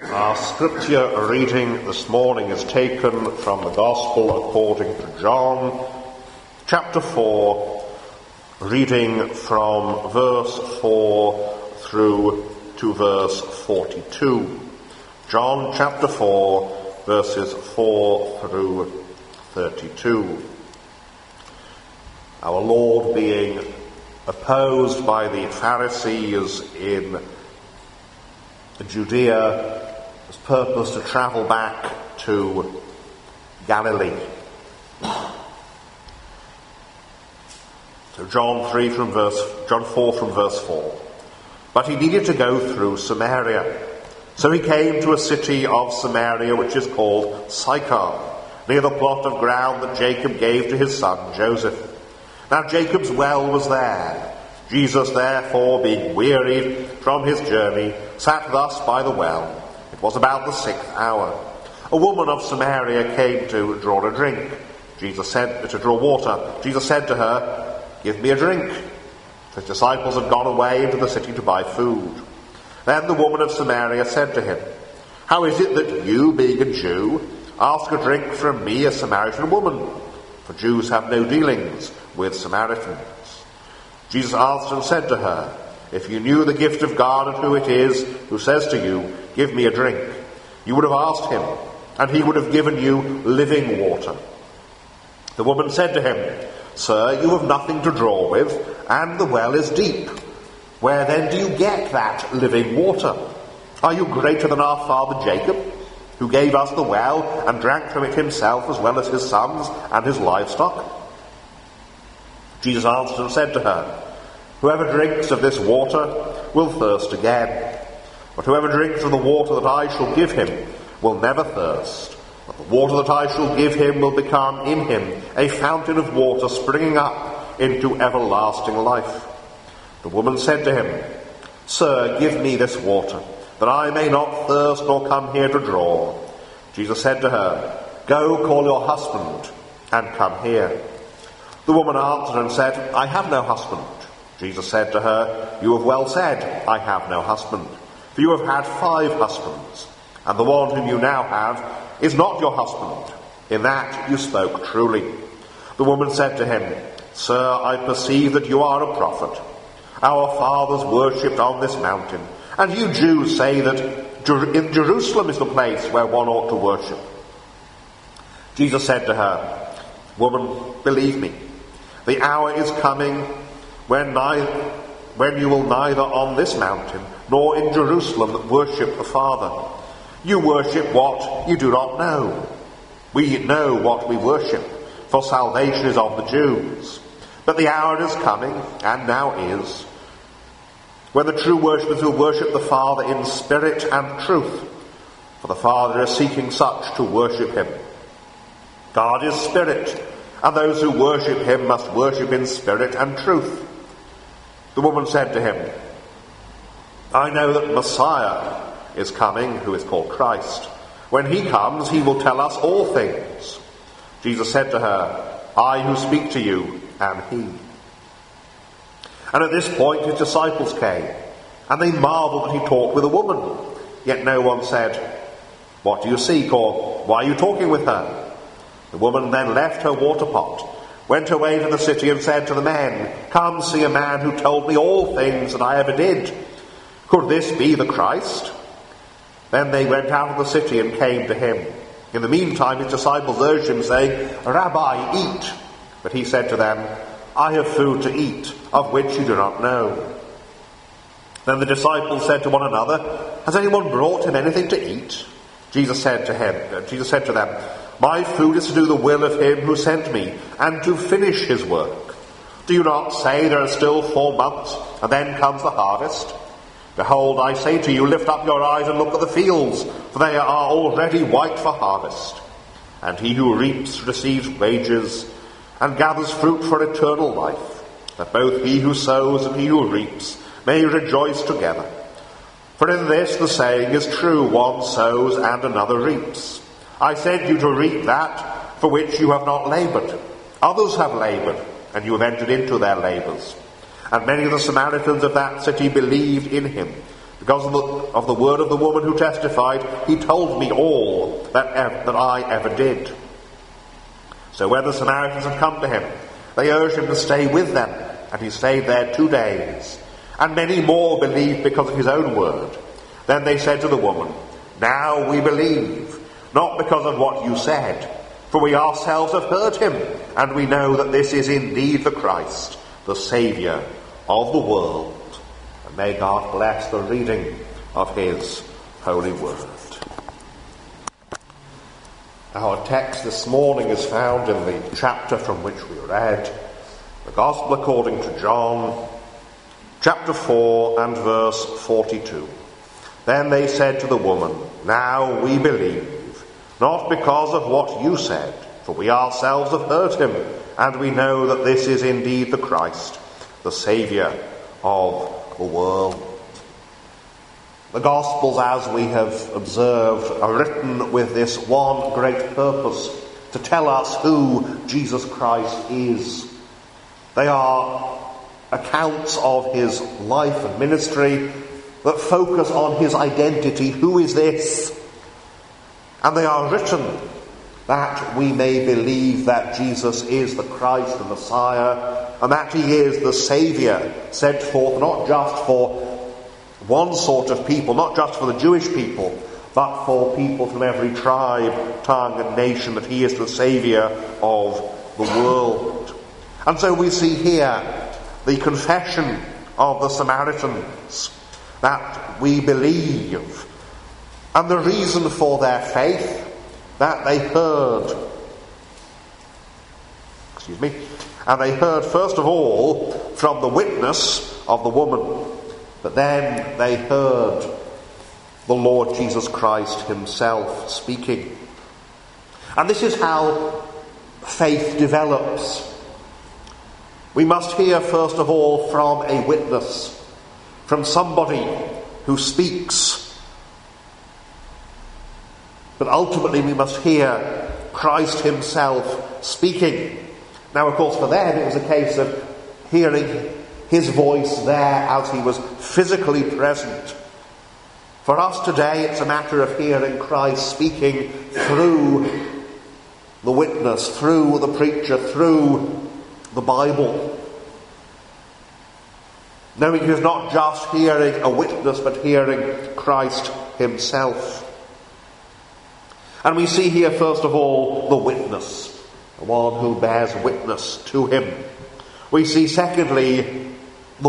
Our scripture reading this morning is taken from the Gospel according to John, chapter 4, reading from verse 4 through to verse 42. John chapter 4, verses 4 through 32. Our Lord, being opposed by the Pharisees in Judea, has purposed to travel back to Galilee. So John 4 from verse 4. But he needed to go through Samaria. So he came to a city of Samaria which is called Sychar, near the plot of ground that Jacob gave to his son Joseph. Now Jacob's well was there. Jesus, therefore, being wearied from his journey, sat thus by the well. It was about the 6th hour. A woman of Samaria came to draw a drink. To draw water. Jesus said to her, "Give me a drink." His disciples had gone away into the city to buy food. Then the woman of Samaria said to him, "How is it that you, being a Jew, ask a drink from me, a Samaritan woman? For Jews have no dealings with Samaritans." Jesus answered and said to her, "If you knew the gift of God and who it is who says to you, 'Give me a drink,' you would have asked him, and he would have given you living water." The woman said to him, "Sir, you have nothing to draw with, and the well is deep. Where then do you get that living water? Are you greater than our father Jacob, who gave us the well and drank from it himself as well as his sons and his livestock?" Jesus answered and said to her, "Whoever drinks of this water will thirst again. But whoever drinks of the water that I shall give him will never thirst. But the water that I shall give him will become in him a fountain of water springing up into everlasting life." The woman said to him, "Sir, give me this water, that I may not thirst nor come here to draw." Jesus said to her, "Go, call your husband and come here." The woman answered and said, "I have no husband." Jesus said to her, "You have well said, 'I have no husband,' for you have had 5 husbands, and the one whom you now have is not your husband. In that you spoke truly." The woman said to him, "Sir, I perceive that you are a prophet. Our fathers worshipped on this mountain, and you Jews say that in Jerusalem is the place where one ought to worship." Jesus said to her, "Woman, believe me, the hour is coming when you will neither on this mountain nor in Jerusalem worship the Father. You worship what you do not know. We know what we worship, for salvation is of the Jews. But the hour is coming, and now is, when the true worshippers will worship the Father in spirit and truth, for the Father is seeking such to worship him. God is spirit, and those who worship him must worship in spirit and truth." The woman said to him, "I know that Messiah is coming, who is called Christ. When he comes, he will tell us all things." Jesus said to her, "I who speak to you am he." And at this point his disciples came, and they marveled that he talked with a woman. Yet no one said, "What do you seek?" or "Why are you talking with her?" The woman then left her water pot, went away to the city and said to the men, "Come see a man who told me all things that I ever did. Could this be the Christ?" Then they went out of the city and came to him. In the meantime his disciples urged him, saying, "Rabbi, eat." But he said to them, "I have food to eat, of which you do not know." Then the disciples said to one another, "Has anyone brought him anything to eat?" Jesus said to them, "My food is to do the will of him who sent me, and to finish his work. Do you not say there are still 4 months, and then comes the harvest? Behold, I say to you, lift up your eyes and look at the fields, for they are already white for harvest. And he who reaps receives wages, and gathers fruit for eternal life, that both he who sows and he who reaps may rejoice together. For in this the saying is true, one sows and another reaps. I sent you to reap that for which you have not laboured. Others have laboured, and you have entered into their labours." And many of the Samaritans of that city believed in him, Because of the word of the woman who testified, he told me all that I ever did. So when the Samaritans had come to him, they urged him to stay with them, and he stayed there 2 days. And many more believed because of his own word. Then they said to the woman, "Now we believe, not because of what you said, for we ourselves have heard him, and we know that this is indeed the Christ, the Saviour of the world." And may God bless the reading of his holy word. Our text this morning is found in the chapter from which we read, the Gospel according to John, chapter 4 and verse 42. Then they said to the woman, "Now we believe, not because of what you said, for we ourselves have heard him, and we know that this is indeed the Christ, the Saviour of the world." The Gospels, as we have observed, are written with this one great purpose, to tell us who Jesus Christ is. They are accounts of his life and ministry that focus on his identity. Who is this? And they are written that we may believe that Jesus is the Christ, the Messiah, and that he is the Saviour sent forth not just for one sort of people, not just for the Jewish people, but for people from every tribe, tongue and nation, that he is the Saviour of the world. And so we see here the confession of the Samaritans, that we believe, and the reason for their faith, that they heard. And they heard first of all from the witness of the woman, but then they heard the Lord Jesus Christ himself speaking. And this is how faith develops. We must hear first of all from a witness, from somebody who speaks. But ultimately we must hear Christ himself speaking. Now, of course, for them it was a case of hearing his voice there as he was physically present. For us today, it's a matter of hearing Christ speaking through the witness, through the preacher, through the Bible. Knowing he's not just hearing a witness, but hearing Christ himself. And we see here, first of all, the witness, the one who bears witness to him. We see, secondly, the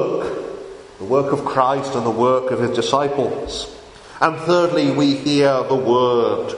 work of Christ and the work of his disciples. And thirdly, we hear the word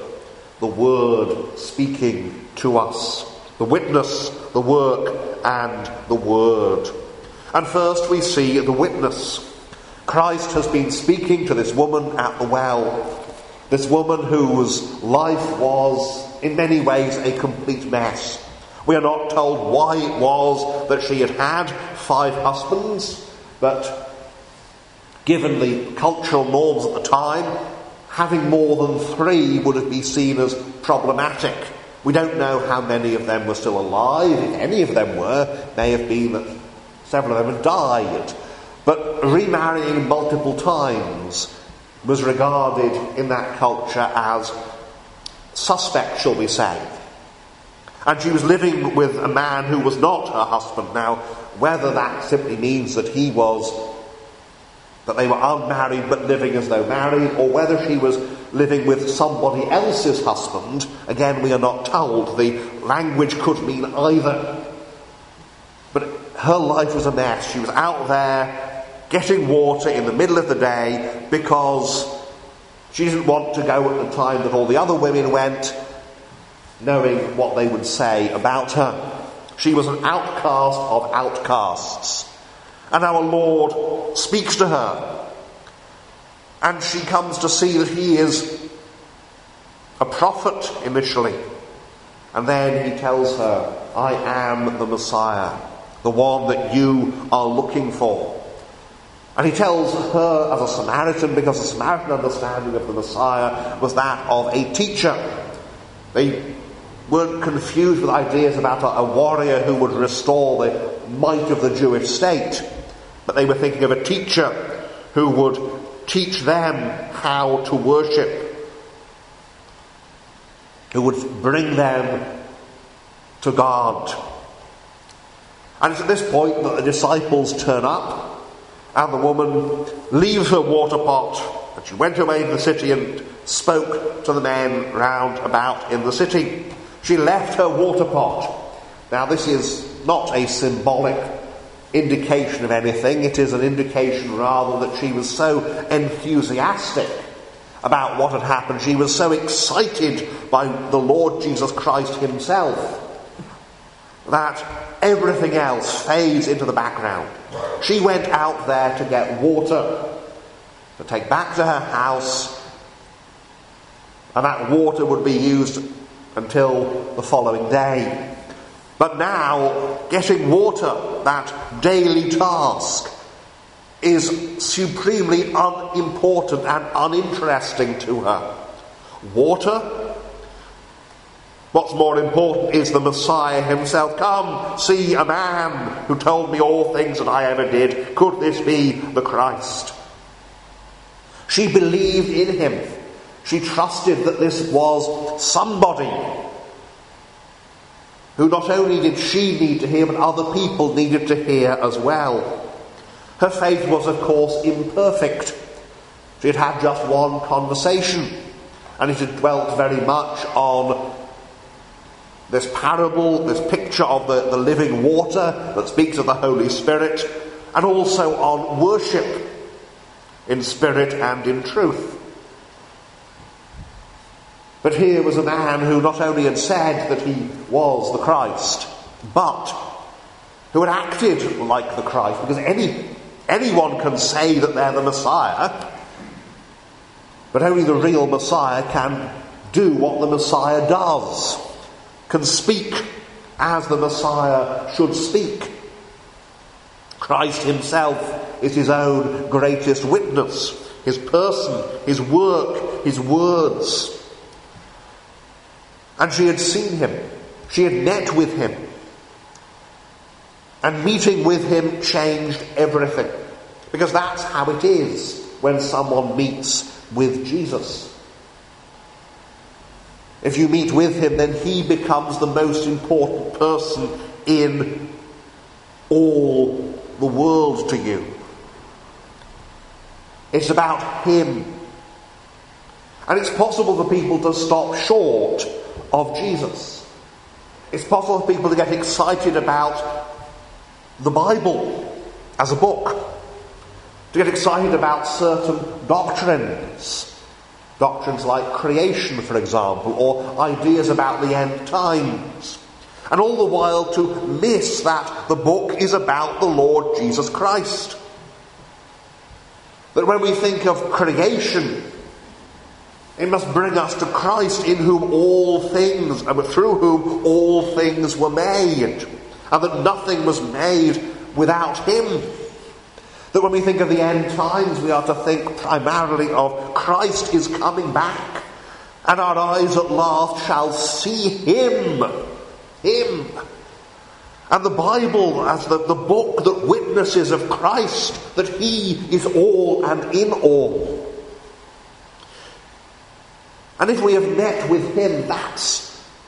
speaking to us. The witness, the work, and the word. And first we see the witness. Christ has been speaking to this woman at the well. This woman whose life was, in many ways, a complete mess. We are not told why it was that she had 5 husbands, but given the cultural norms at the time, having more than 3 would have been seen as problematic. We don't know how many of them were still alive. If any of them were, it may have been that several of them had died. But remarrying multiple times was regarded in that culture as suspect, shall we say. And she was living with a man who was not her husband. Now, whether that simply means that they were unmarried but living as though married, or whether she was living with somebody else's husband, again, we are not told. The language could mean either. But her life was a mess. She was out there getting water in the middle of the day because she didn't want to go at the time that all the other women went, knowing what they would say about her. She was an outcast of outcasts. And our Lord speaks to her. And she comes to see that he is a prophet initially. And then he tells her, "I am the Messiah, the one that you are looking for." And he tells her as a Samaritan, because the Samaritan understanding of the Messiah was that of a teacher. They weren't confused with ideas about a warrior who would restore the might of the Jewish state, but they were thinking of a teacher who would teach them how to worship, who would bring them to God. And it's at this point that the disciples turn up, and the woman leaves her water pot, and she went away to the city and spoke to the men round about in the city. She left her water pot. Now, this is not a symbolic indication of anything. It is an indication rather that she was so enthusiastic about what had happened. She was so excited by the Lord Jesus Christ himself that everything else fades into the background. She went out there to get water to take back to her house, and that water would be used until the following day. But now, getting water, that daily task, is supremely unimportant and uninteresting to her. Water? What's more important is the Messiah himself. Come, see a man who told me all things that I ever did. Could this be the Christ? She believed in him. She trusted that this was somebody who not only did she need to hear, but other people needed to hear as well. Her faith was, of course, imperfect. She had had just one conversation, and it had dwelt very much on this parable, this picture of the living water that speaks of the Holy Spirit, and also on worship in spirit and in truth. But here was a man who not only had said that he was the Christ, but who had acted like the Christ, because anyone can say that they're the Messiah, but only the real Messiah can do what the Messiah does, can speak as the Messiah should speak. Christ himself is his own greatest witness, his person, his work, his words. And she had seen him. She had met with him. And meeting with him changed everything. Because that's how it is when someone meets with Jesus. If you meet with him, then he becomes the most important person in all the world to you. It's about him. And it's possible for people to stop short of Jesus. It's possible for people to get excited about the Bible as a book, to get excited about certain doctrines like creation, for example, or ideas about the end times, and all the while to miss that the book is about the Lord Jesus Christ. That when we think of creation, it must bring us to Christ, in whom all things, and through whom all things were made, and that nothing was made without him. That when we think of the end times, we are to think primarily of Christ is coming back, and our eyes at last shall see him. Him. And the Bible as the book that witnesses of Christ, that he is all and in all. And if we have met with him, that's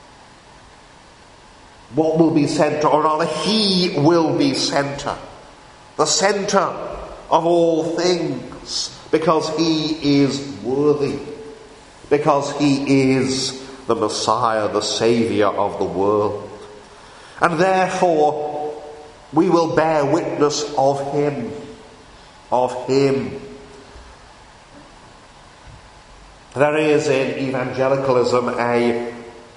what will be centre, or rather he will be centre. The centre of all things, because he is worthy. Because he is the Messiah, the Saviour of the world. And therefore, we will bear witness of him. Of him. There is in evangelicalism a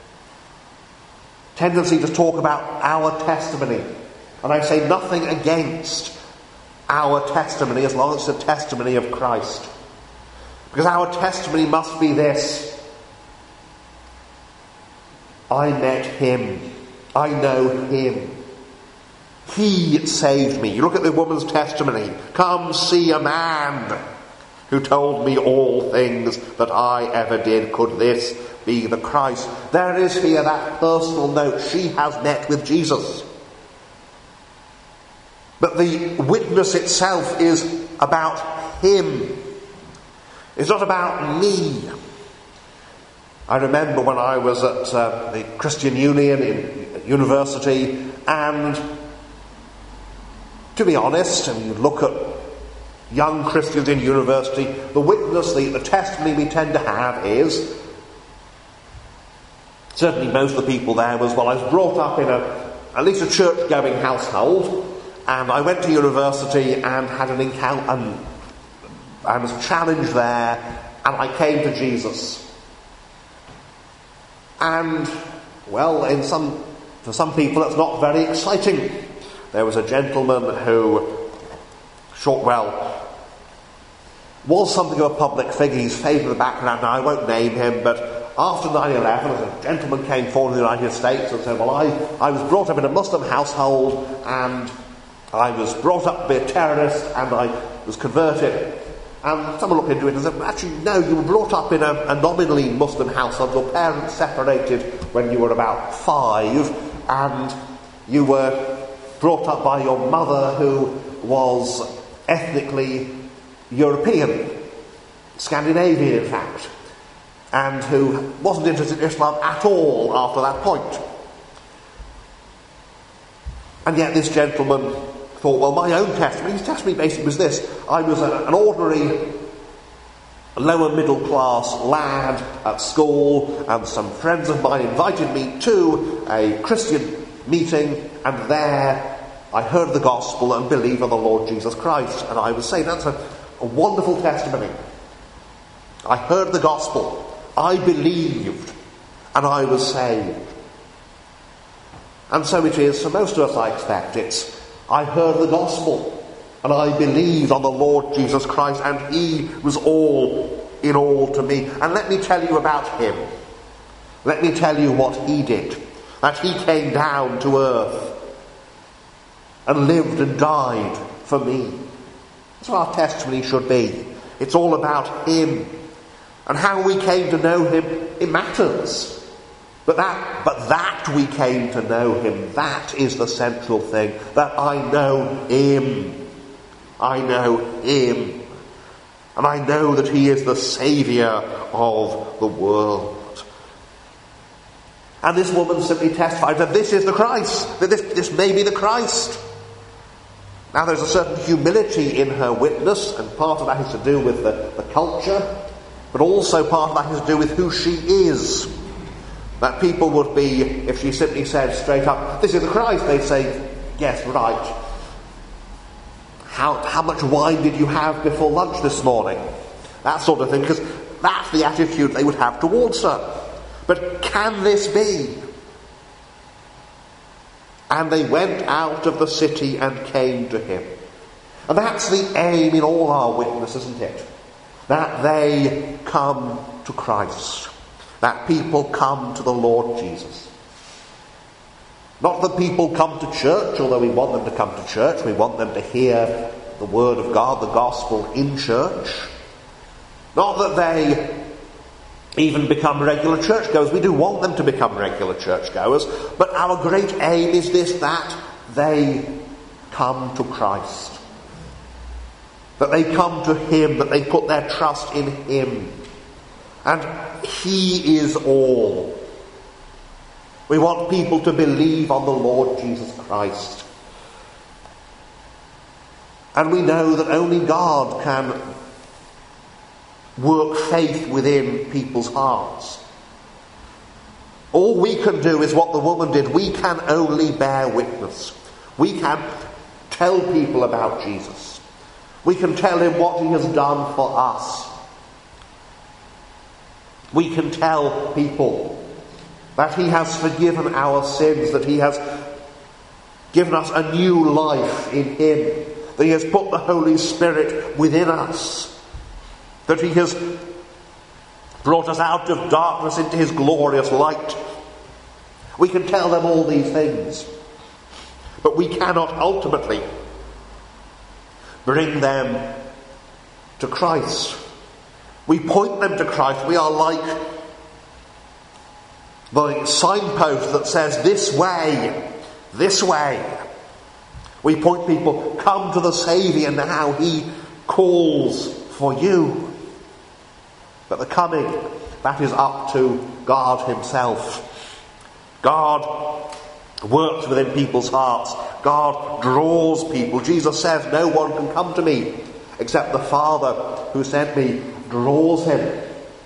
tendency to talk about our testimony. And I say nothing against our testimony as long as it's a testimony of Christ. Because our testimony must be this: I met him. I know him. He saved me. You look at the woman's testimony. Come see a man who told me all things that I ever did. Could this be the Christ? There is here that personal note. She has met with Jesus. But the witness itself is about him. It's not about me. I remember when I was at the Christian Union in university, and to be honest, and you look at young Christians in university, the witness, the testimony we tend to have is, certainly most of the people there was, well, I was brought up in at least a church-going household, and I went to university and had an encounter, and I was challenged there, and I came to Jesus. And, well, for some people it's not very exciting. There was a gentleman who, was something of a public figure. He's faded in the background now, I won't name him, but after 9/11, a gentleman came forward in the United States and said, well, I was brought up in a Muslim household, and I was brought up to be a terrorist, and I was converted. And someone looked into it and said, actually, no, you were brought up in a nominally Muslim household. Your parents separated when you were about 5, and you were brought up by your mother, who was ethnically European, Scandinavian in fact, and who wasn't interested in Islam at all after that point. And yet this gentleman thought, well, my own testimony, his testimony basically was this: I was an ordinary lower middle class lad at school, and some friends of mine invited me to a Christian meeting, and there I heard the gospel and believed on the Lord Jesus Christ. And I was saying, that's a wonderful testimony. I heard the gospel, I believed, and I was saved. And so it is for most of us, I expect. It's, I heard the gospel, and I believed on the Lord Jesus Christ, and he was all in all to me. And let me tell you about him. Let me tell you what he did. That he came down to earth and lived and died for me. That's what our testimony should be. It's all about him. And how we came to know him, it matters. But that we came to know him, that is the central thing. That I know him. I know him. And I know that he is the Saviour of the world. And this woman simply testified that this is the Christ. That this may be the Christ. Now there's a certain humility in her witness, and part of that is to do with the culture, but also part of that is to do with who she is. That people would be, if she simply said straight up, this is the Christ, they'd say, yes, right. How much wine did you have before lunch this morning? That sort of thing, because that's the attitude they would have towards her. But can this be? And they went out of the city and came to him. And that's the aim in all our witness, isn't it? That they come to Christ. That people come to the Lord Jesus. Not that people come to church, although we want them to come to church. We want them to hear the word of God, the gospel, in church. Not that they even become regular churchgoers. We do want them to become regular churchgoers. But our great aim is this, that they come to Christ. That they come to him, that they put their trust in him. And he is all. We want people to believe on the Lord Jesus Christ. And we know that only God can work faith within people's hearts. All we can do is what the woman did. We can only bear witness. We can tell people about Jesus. We can tell him what he has done for us. We can tell people that he has forgiven our sins, that he has given us a new life in him, that he has put the Holy Spirit within us, that he has brought us out of darkness into his glorious light. We can tell them all these things, but we cannot ultimately bring them to Christ. We point them to Christ. We are like the signpost that says, this way, this way. We point people, come to the Saviour now, he calls for you. But the coming, that is up to God himself. God works within people's hearts. God draws people. Jesus says, no one can come to me except the Father who sent me draws him.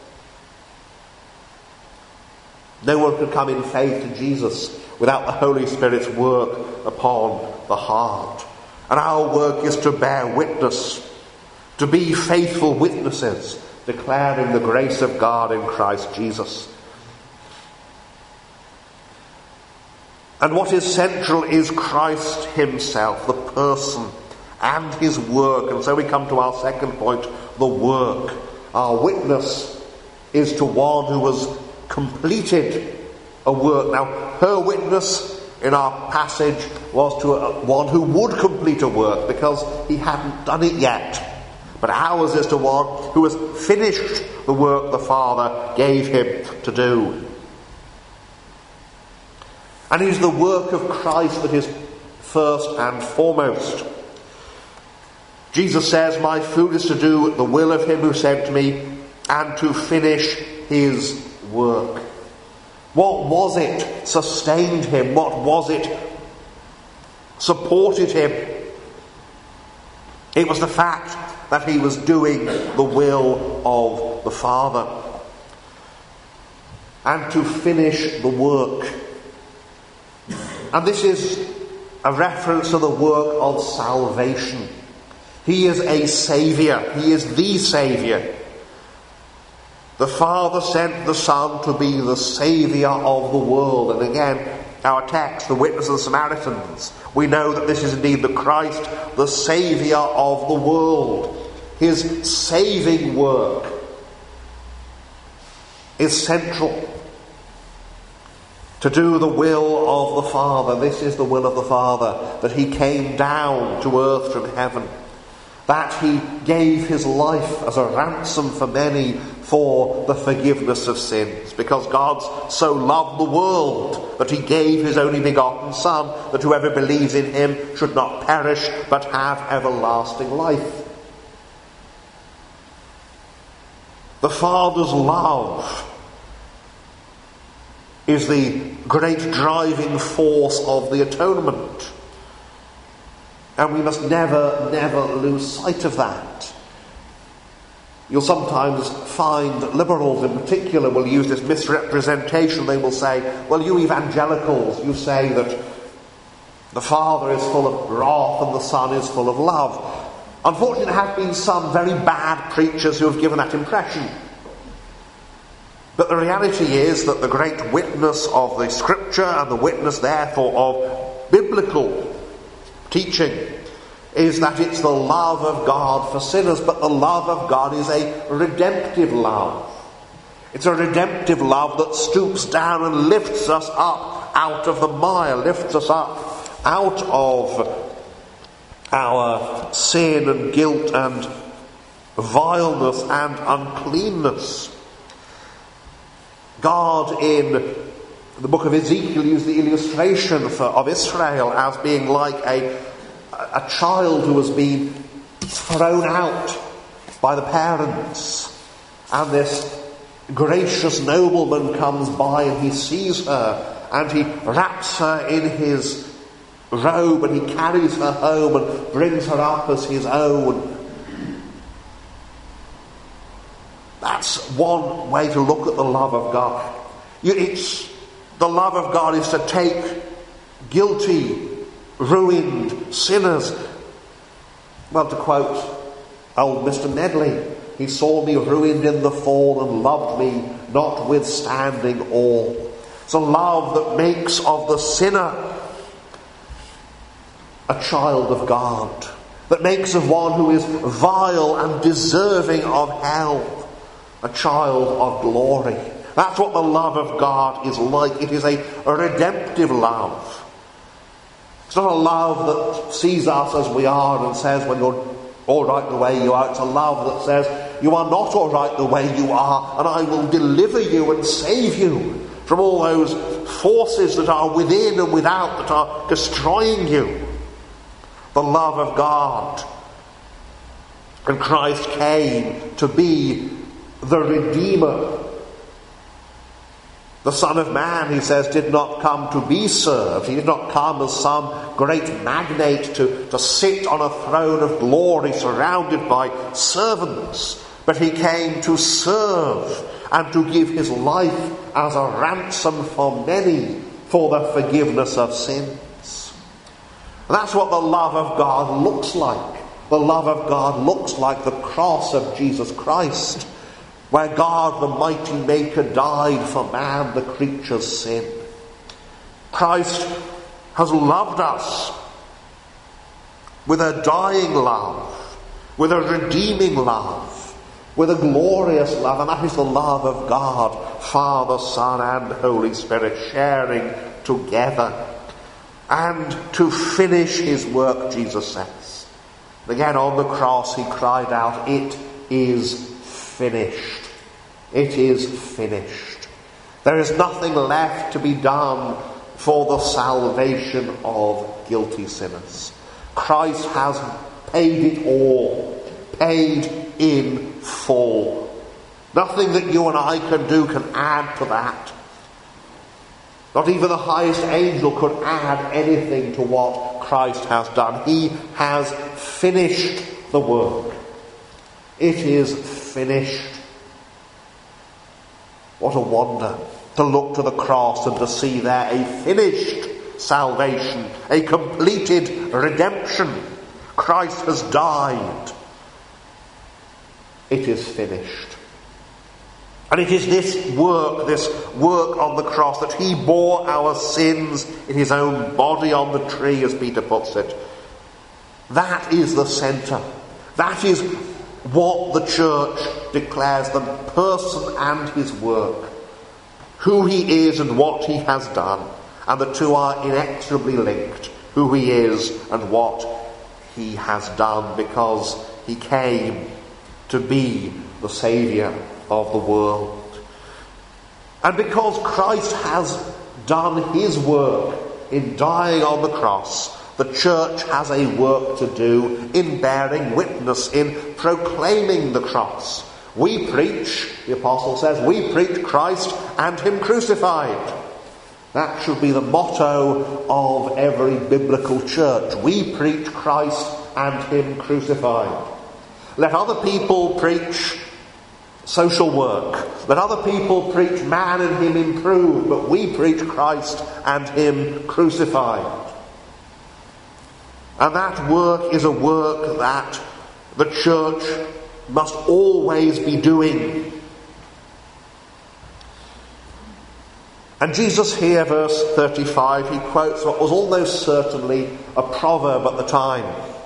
No one can come in faith to Jesus without the Holy Spirit's work upon the heart. And our work is to bear witness, to be faithful witnesses, declaring the grace of God in Christ Jesus. And what is central is Christ himself, the person, and his work. And so we come to our second point, the work. Our witness is to one who has completed a work. Now, her witness in our passage was to one who would complete a work because he hadn't done it yet. But ours is to one who has finished the work the Father gave him to do. And it is the work of Christ that is first and foremost. Jesus says, my food is to do the will of him who sent me and to finish his work. What was it sustained him? What was it supported him? It was the fact that he was doing the will of the Father. And to finish the work. And this is a reference to the work of salvation. He is a Saviour. He is the Saviour. The Father sent the Son to be the Saviour of the world. And again, our text, the witness of the Samaritans, we know that this is indeed the Christ, the Saviour of the world. His saving work is central. To do the will of the Father. This is the will of the Father, that he came down to earth from heaven. That he gave his life as a ransom for many for the forgiveness of sins. Because God so loved the world that he gave his only begotten Son, that whoever believes in him should not perish but have everlasting life. The Father's love is the great driving force of the atonement. And we must never, never lose sight of that. You'll sometimes find liberals in particular will use this misrepresentation. They will say, well, you evangelicals, you say that the Father is full of wrath and the Son is full of love. Unfortunately, there have been some very bad preachers who have given that impression. But the reality is that the great witness of the Scripture and the witness, therefore, of biblical teaching is that it's the love of God for sinners. But the love of God is a redemptive love. It's a redemptive love that stoops down and lifts us up out of the mire, lifts us up out of our sin and guilt and vileness and uncleanness. God in the book of Ezekiel used the illustration of Israel as being like a child who has been thrown out by the parents. And this gracious nobleman comes by and he sees her and he wraps her in his robe and he carries her home and brings her up as his own. That's one way to look at the love of God. The love of God is to take guilty, ruined sinners. Well, to quote old Mr. Medley, he saw me ruined in the fall and loved me notwithstanding all. It's a love that makes of the sinner a child of God, that makes of one who is vile and deserving of hell a child of glory. That's what the love of God is like. It is a redemptive love. It's not a love that sees us as we are and says, when you're all right the way you are. It's a love that says, you are not all right the way you are, and I will deliver you and save you from all those forces that are within and without that are destroying you. The love of God. And Christ came to be the Redeemer. The Son of Man, he says, did not come to be served. He did not come as some great magnate to sit on a throne of glory surrounded by servants. But he came to serve and to give his life as a ransom for many for the forgiveness of sins. And that's what the love of God looks like. The love of God looks like the cross of Jesus Christ, where God, the mighty Maker, died for man, the creature's sin. Christ has loved us with a dying love, with a redeeming love, with a glorious love, and that is the love of God, Father, Son, and Holy Spirit, sharing together. And to finish his work, Jesus says. Again, on the cross, he cried out, "It is finished. It is finished." There is nothing left to be done for the salvation of guilty sinners. Christ has paid it all, paid in full. Nothing that you and I can do can add to that. Not even the highest angel could add anything to what Christ has done. He has finished the work. It is finished. What a wonder to look to the cross and to see there a finished salvation, a completed redemption. Christ has died. It is finished. And it is this work on the cross, that he bore our sins in his own body on the tree, as Peter puts it. That is the centre. That is what the church declares, the person and his work. Who he is and what he has done. And the two are inexorably linked. Who he is and what he has done, because he came to be the Saviour of the world. And because Christ has done his work in dying on the cross, the church has a work to do in bearing witness, in proclaiming the cross. We preach, the apostle says, we preach Christ and him crucified. That should be the motto of every biblical church. We preach Christ and him crucified. Let other people preach social work. Let other people preach man and him improved, but we preach Christ and him crucified. And that work is a work that the church must always be doing. And Jesus here, verse 35, he quotes what was almost certainly a proverb at the time.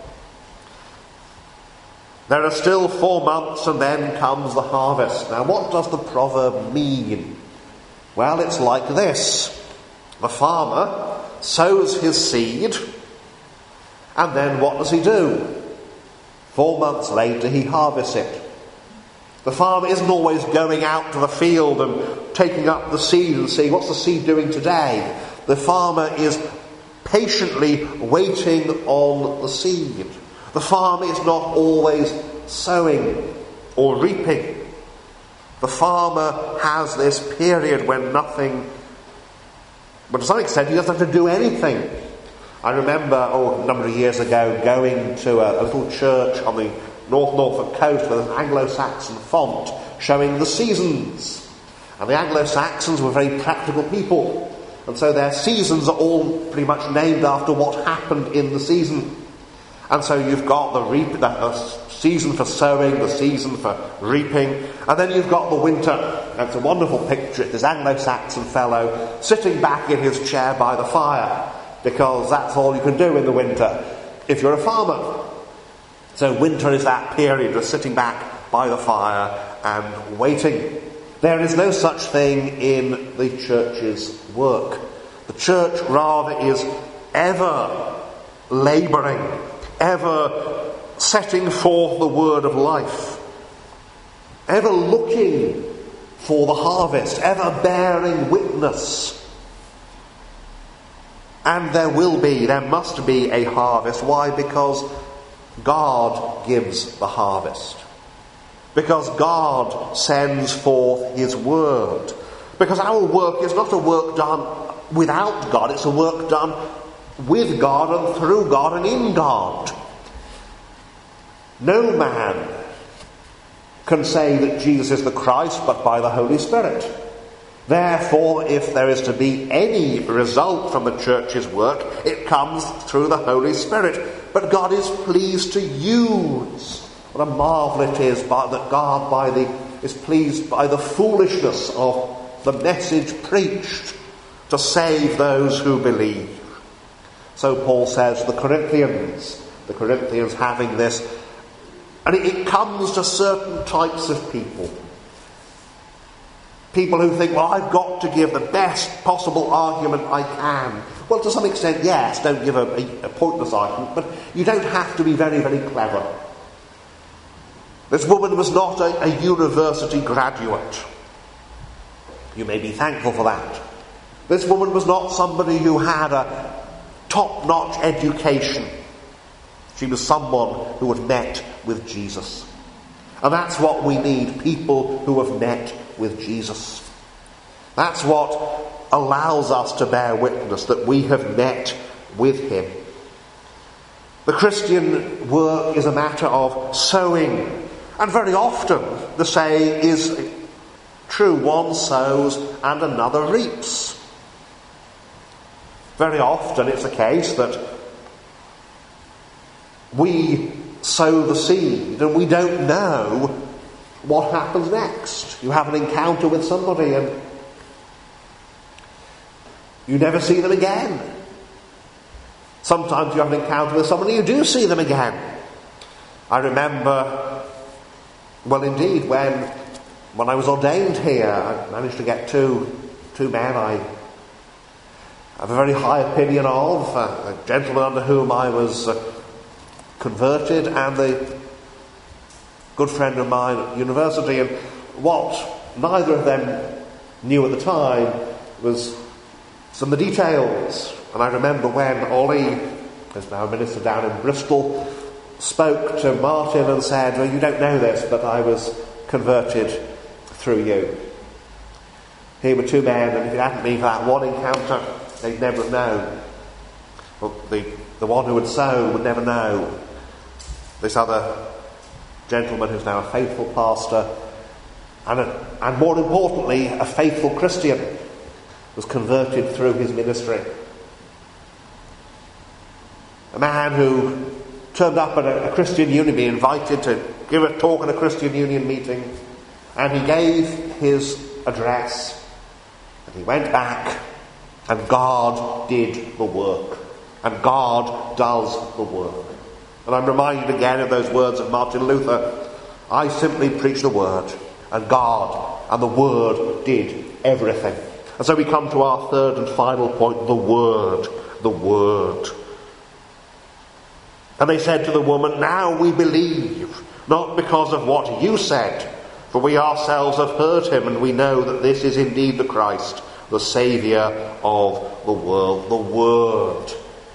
There are still 4 months and then comes the harvest. Now, what does the proverb mean? Well, it's like this. The farmer sows his seed, and then what does he do? 4 months later, he harvests it. The farmer isn't always going out to the field and taking up the seed and seeing, what's the seed doing today? The farmer is patiently waiting on the seed. The farmer is not always sowing or reaping. The farmer has this period when nothing, but to some extent he doesn't have to do anything. I remember, a number of years ago, going to a little church on the Norfolk coast with an Anglo-Saxon font showing the seasons. And the Anglo-Saxons were very practical people. And so their seasons are all pretty much named after what happened in the season. And so you've got the season for sowing, the season for reaping, and then you've got the winter. And it's a wonderful picture. This Anglo-Saxon fellow sitting back in his chair by the fire, because that's all you can do in the winter if you're a farmer. So winter is that period of sitting back by the fire and waiting. There is no such thing in the church's work. The church rather is ever labouring, ever setting forth the word of life, ever looking for the harvest, ever bearing witness. And there must be a harvest. Why? Because God gives the harvest. because God sends forth his word. Because our work is not a work done without God, it's a work done with God and through God and in God. No man can say that Jesus is the Christ but by the Holy Spirit. Therefore, if there is to be any result from the church's work, it comes through the Holy Spirit. But God is pleased to use. What a marvel it is that God is pleased by the foolishness of the message preached to save those who believe. So Paul says the Corinthians having this, and it comes to certain types of people. People who think, well, I've got to give the best possible argument I can. Well, to some extent, yes, don't give a pointless argument, but you don't have to be very, very clever. This woman was not a university graduate. You may be thankful for that. This woman was not somebody who had a top-notch education. She was someone who had met with Jesus. And that's what we need, people who have met with Jesus. That's what allows us to bear witness that we have met with him. The Christian work is a matter of sowing. And very often the saying is true, one sows and another reaps. Very often it's the case that we sow the seed and we don't know what happens next. You have an encounter with somebody and you never see them again. Sometimes you have an encounter with somebody, you do see them again. I remember, well indeed, when I was ordained here, I managed to get two men I have a very high opinion of, a gentleman under whom I was converted and a good friend of mine at university. And what neither of them knew at the time was some of the details. And I remember when Ollie, who's now a minister down in Bristol, spoke to Martin and said, well, you don't know this, but I was converted through you. Here were two men, and if it hadn't been for that one encounter, they'd never have known. Well, the one who had sown would never know. This other gentleman who's now a faithful pastor and more importantly a faithful Christian was converted through his ministry. A man who turned up at a Christian Union, be invited to give a talk at a Christian Union meeting, and he gave his address and he went back, and God did the work, and God does the work. And I'm reminded again of those words of Martin Luther. I simply preach the word, and God and the word did everything. And so we come to our third and final point, the word, the word. And they said to the woman, now we believe, not because of what you said, for we ourselves have heard him, and we know that this is indeed the Christ, the Saviour of the world, the Word.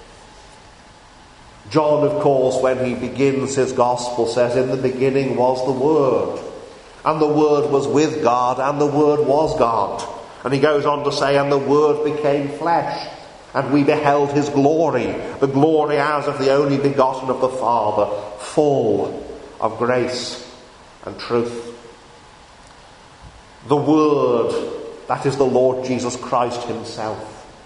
John, of course, when he begins his gospel, says, in the beginning was the Word, and the Word was with God, and the Word was God. And he goes on to say, and the Word became flesh, and we beheld his glory, the glory as of the only begotten of the Father, full of grace and truth. The Word, that is the Lord Jesus Christ himself.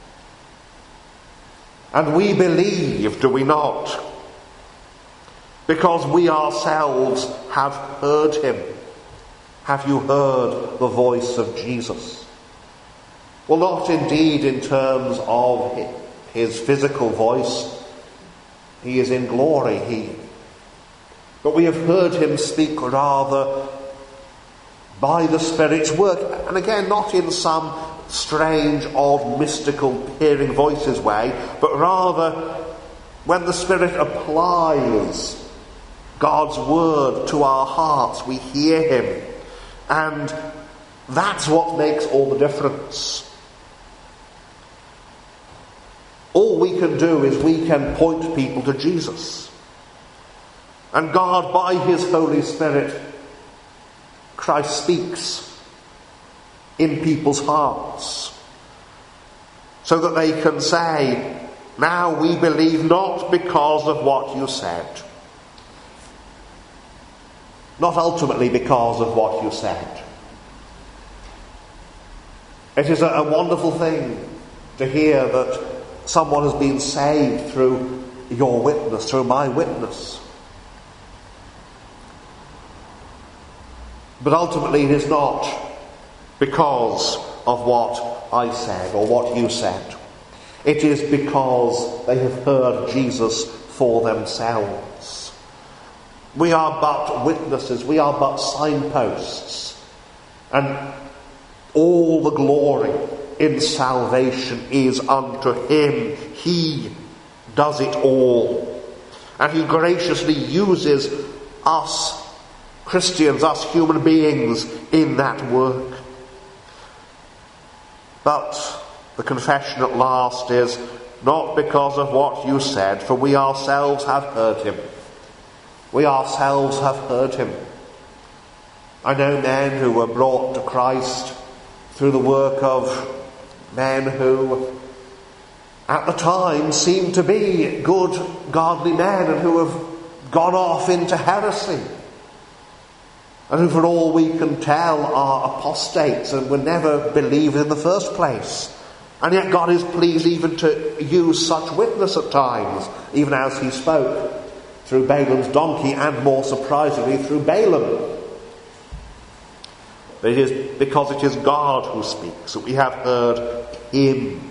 And we believe, do we not? Because we ourselves have heard him. Have you heard the voice of Jesus? Well, not indeed in terms of his physical voice. He is in glory. But we have heard him speak rather by the Spirit's work. And again, not in some strange, odd, mystical, hearing voices way, but rather when the Spirit applies God's word to our hearts, we hear him. And that's what makes all the difference. All we can do is we can point people to Jesus. And God, by his Holy Spirit, Christ speaks in people's hearts, so that they can say, now we believe not because of what you said. Not ultimately because of what you said. It is a wonderful thing to hear that someone has been saved through your witness, through my witness. But ultimately it is not because of what I said or what you said. It is because they have heard Jesus for themselves. We are but witnesses, we are but signposts. And all the glory in salvation is unto him. He does it all. And he graciously uses us Christians, us human beings, in that work. But the confession at last is not because of what you said, for we ourselves have heard him. We ourselves have heard him. I know men who were brought to Christ through the work of men who at the time seemed to be good, godly men, and who have gone off into heresy, and who for all we can tell are apostates and were never believed in the first place. And yet God is pleased even to use such witness at times, even as he spoke through Balaam's donkey, and more surprisingly through Balaam. It is because it is God who speaks that we have heard him.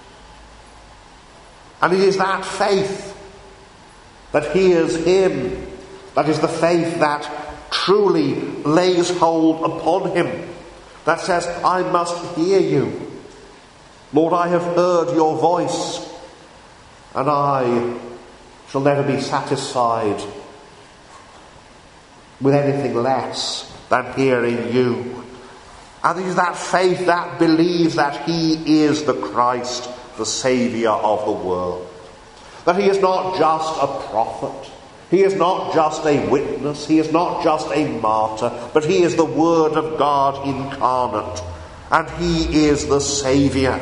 And it is that faith that hears him, that is the faith that truly lays hold upon him, that says, I must hear you. Lord, I have heard your voice, and I shall never be satisfied with anything less than hearing you. And it is that faith that believes that he is the Christ, the Saviour of the world. That he is not just a prophet, he is not just a witness, he is not just a martyr, but he is the Word of God incarnate, and he is the Saviour.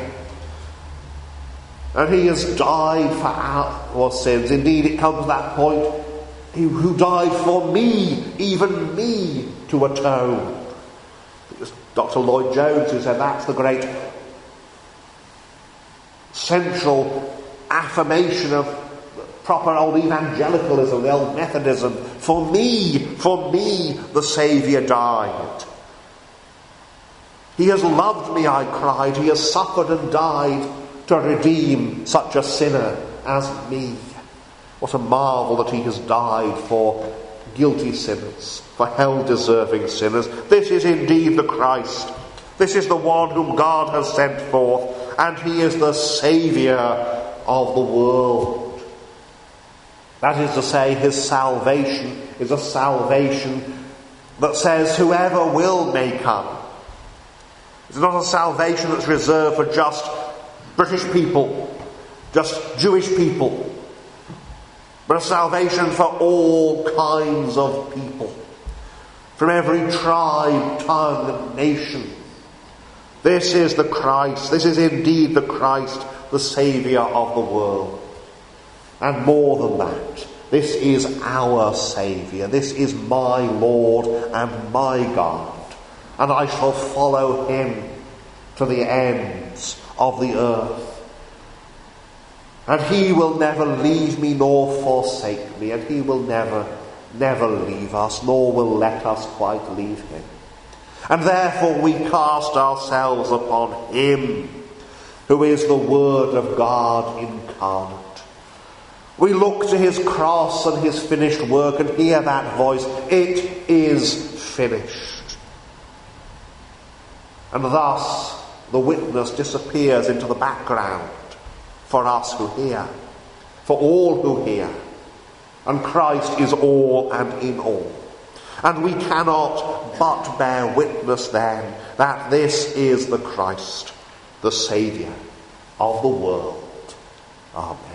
And he has died for our sins. Indeed, it comes to that point, he who died for me, even me, to atone. It was Dr. Lloyd Jones who said that's the great central affirmation of proper old evangelicalism, the old Methodism. For me, the Saviour died. He has loved me, I cried. He has suffered and died to redeem such a sinner as me. What a marvel that he has died for guilty sinners, for hell-deserving sinners. This is indeed the Christ. This is the one whom God has sent forth, and he is the Saviour of the world. That is to say, his salvation is a salvation that says whoever will may come. It's not a salvation that's reserved for just British people, just Jewish people, but a salvation for all kinds of people, from every tribe, tongue and nation. This is the Christ. This is indeed the Christ, the Saviour of the world. And more than that, this is our Saviour. This is my Lord and my God. And I shall follow him to the ends of the earth. And he will never leave me nor forsake me. And he will never leave us, nor will let us quite leave him. And therefore we cast ourselves upon him, who is the Word of God incarnate. We look to his cross and his finished work and hear that voice, it is finished. And thus the witness disappears into the background for us who hear, for all who hear. And Christ is all and in all. And we cannot but bear witness then that this is the Christ, the Saviour of the world. Amen.